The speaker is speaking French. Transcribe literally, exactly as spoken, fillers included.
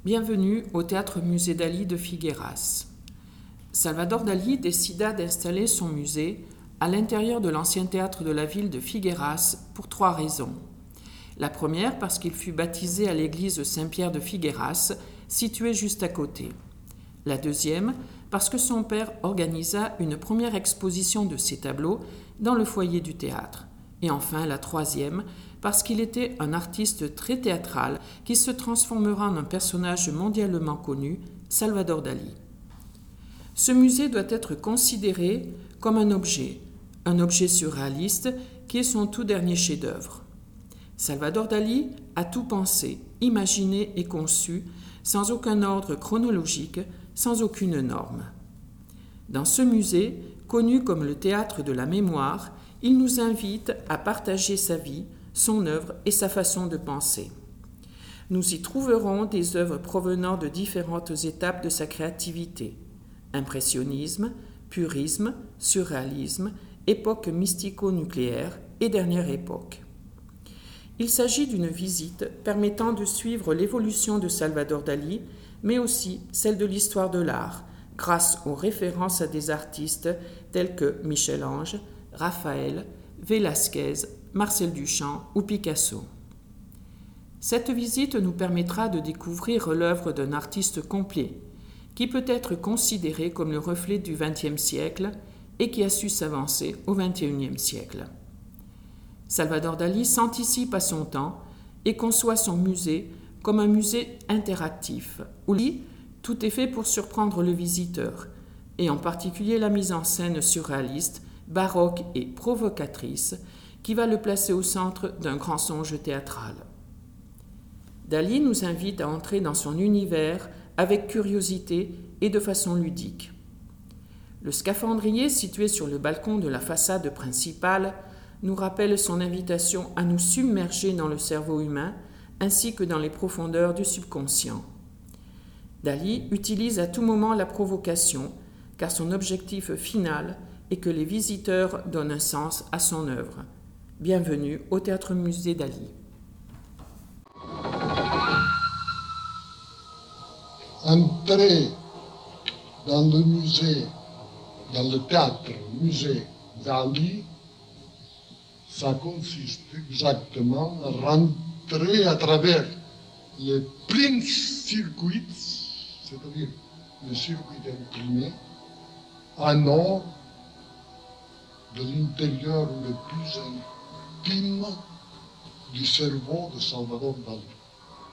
Bienvenue au Théâtre-Musée Dali de Figueras. Salvador Dali décida d'installer son musée à l'intérieur de l'ancien théâtre de la ville de Figueras pour trois raisons. La première parce qu'il fut baptisé à l'église Saint-Pierre de Figueras, située juste à côté. La deuxième parce que son père organisa une première exposition de ses tableaux dans le foyer du théâtre. Et enfin la troisième parce qu'il était un artiste très théâtral qui se transformera en un personnage mondialement connu, Salvador Dali. Ce musée doit être considéré comme un objet, un objet surréaliste qui est son tout dernier chef-d'œuvre. Salvador Dali a tout pensé, imaginé et conçu sans aucun ordre chronologique, sans aucune norme. Dans ce musée, connu comme le théâtre de la mémoire, il nous invite à partager sa vie, son œuvre et sa façon de penser. Nous y trouverons des œuvres provenant de différentes étapes de sa créativité. Impressionnisme, purisme, surréalisme, époque mystico-nucléaire et dernière époque. Il s'agit d'une visite permettant de suivre l'évolution de Salvador Dali, mais aussi celle de l'histoire de l'art, grâce aux références à des artistes tels que Michel-Ange, Raphaël, Velázquez, Marcel Duchamp ou Picasso. Cette visite nous permettra de découvrir l'œuvre d'un artiste complet, qui peut être considéré comme le reflet du vingtième siècle et qui a su s'avancer au vingt et unième siècle. Salvador Dali s'anticipe à son temps et conçoit son musée comme un musée interactif, où tout est fait pour surprendre le visiteur, et en particulier la mise en scène surréaliste, baroque et provocatrice, qui va le placer au centre d'un grand songe théâtral. Dali nous invite à entrer dans son univers avec curiosité et de façon ludique. Le scaphandrier situé sur le balcon de la façade principale nous rappelle son invitation à nous submerger dans le cerveau humain ainsi que dans les profondeurs du subconscient. Dali utilise à tout moment la provocation, car son objectif final est que les visiteurs donnent un sens à son œuvre. Bienvenue au Théâtre-Musée Dali. Entrer dans le musée, dans le théâtre-musée Dali, ça consiste exactement à rentrer à travers les pleins circuits, c'est-à-dire le circuit imprimé, en or de l'intérieur le plus intime du cerveau de Salvador Dali.